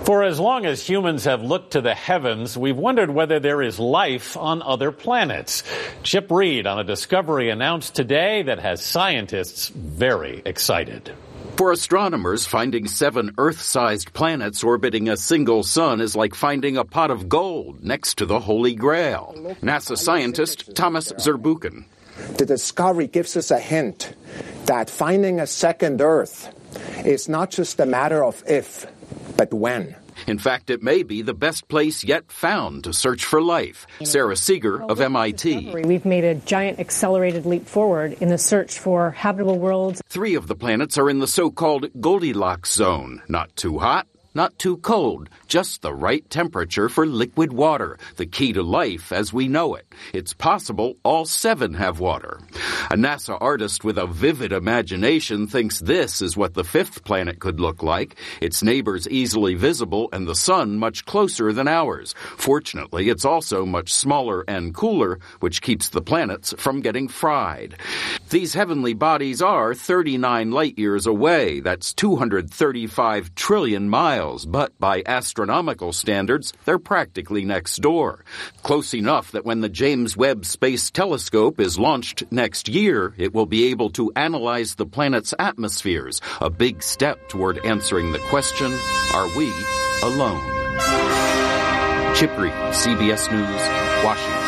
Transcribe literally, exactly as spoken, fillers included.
For as long as humans have looked to the heavens, we've wondered whether there is life on other planets. Chip Reid on a discovery announced today that has scientists very excited. For astronomers, finding seven Earth-sized planets orbiting a single sun is like finding a pot of gold next to the Holy Grail. NASA scientist Thomas Zurbuchen. The discovery gives us a hint that finding a second Earth is not just a matter of if, but when. In fact, it may be the best place yet found to search for life. Sarah Seeger of M I T. We've made a giant accelerated leap forward in the search for habitable worlds. Three of the planets are in the so-called Goldilocks zone. Not too hot, not too cold, just the right temperature for liquid water, the key to life as we know it. It's possible all seven have water. A NASA artist with a vivid imagination thinks this is what the fifth planet could look like. Its neighbors easily visible and the sun much closer than ours. Fortunately, it's also much smaller and cooler, which keeps the planets from getting fried. These heavenly bodies are thirty-nine light years away. That's two hundred thirty-five trillion miles. But by astronomical standards, they're practically next door. Close enough that when the James Webb Space Telescope is launched next year, it will be able to analyze the planet's atmospheres, a big step toward answering the question, are we alone? Chip Reid, C B S News, Washington.